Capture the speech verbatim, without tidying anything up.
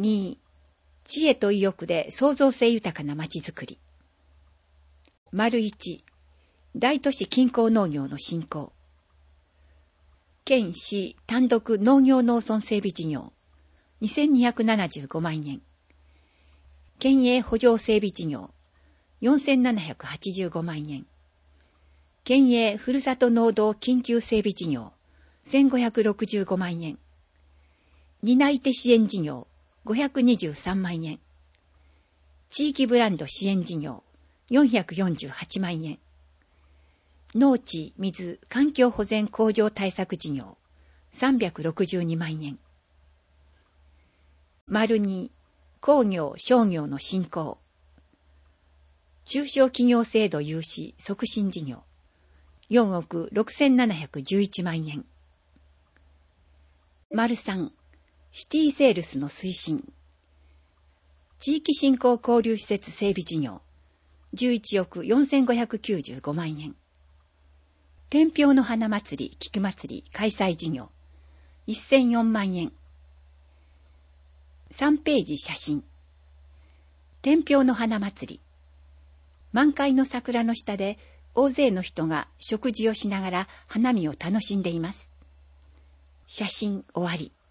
に、知恵と意欲で創造性豊かなまちづくり。丸いち、大都市近郊農業の振興。県市単独農業農村整備事業にせんにひゃくななじゅうごまんえん。県営補助整備事業よんせんななひゃくはちじゅうごまんえん。県営ふるさと農道緊急整備事業せんごひゃくろくじゅうごまんえん。担い手支援事業ごひゃくにじゅうさんまんえん。地域ブランド支援事業よんひゃくよんじゅうはちまんえん。農地、水、環境保全向上対策事業さんびゃくろくじゅうにまんえん。丸に、工業、商業の振興。中小企業制度融資促進事業よんおくろくせんななひゃくじゅういちまんえん。丸さん、シティセールスの推進。地域振興交流施設整備事業じゅういちおくよんせんごひゃくきゅうじゅうごまんえん。天平の花祭り、菊祭り開催事業せんよんまんえん。さんページ写真。天平の花祭り。満開の桜の下で大勢の人が食事をしながら花見を楽しんでいます。写真終わり。